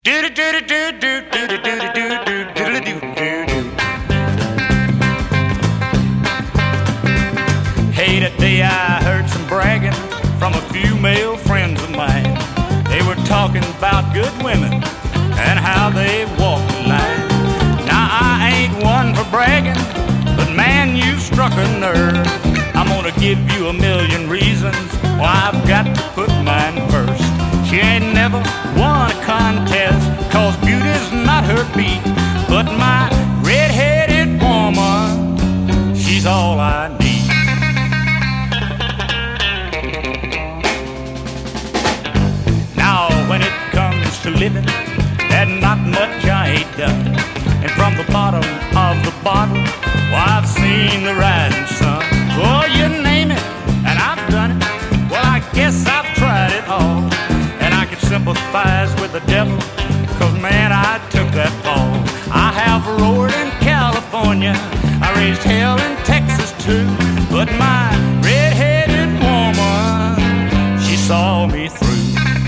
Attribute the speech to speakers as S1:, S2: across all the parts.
S1: Hey, today I heard some bragging from a few male friends of mine. They were talking about good women and how they walk the line. Now I ain't one for bragging, but man, you struck a nerve. I'm gonna give you a million reasons why I've got to put mine first. She ain't never won a contest, cause beauty's not her beat. But my red-headed woman, she's all I need. Now when it comes to living, there's not much I ain't done. And from the bottom of the bottle, well, I've seen the rising sun. Oh, you name it, and I've done it. Well, I guess I've tried it all. And I can sympathize with the devil, cause man, I took that fall. I have roared in California, I raised hell in Texas too. But my red-headed woman, she saw me through.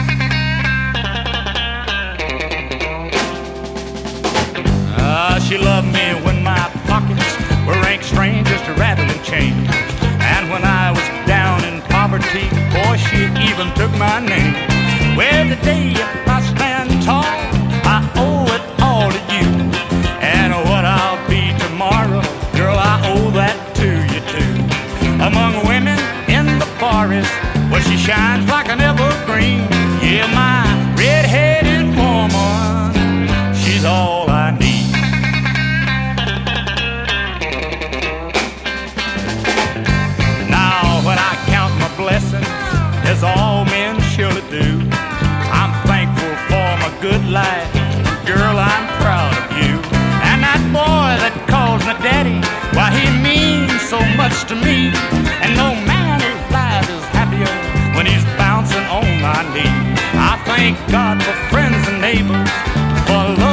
S1: She loved me when my pockets were ranked strangers to rattling chains. And when I was down in poverty, boy, she even took my name. Well, today I stand tall, I owe it all to you. And what I'll be tomorrow, girl, I owe that to you too. Among women in the forest, well, she shines like an evergreen. Yeah, my red-headed woman, she's all I need. Blessings, as all men surely do. I'm thankful for my good life, girl, I'm proud of you. And that boy that calls me daddy, why, he means so much to me. And no man alive is happier when he's bouncing on my knee. I thank God for friends and neighbors, for love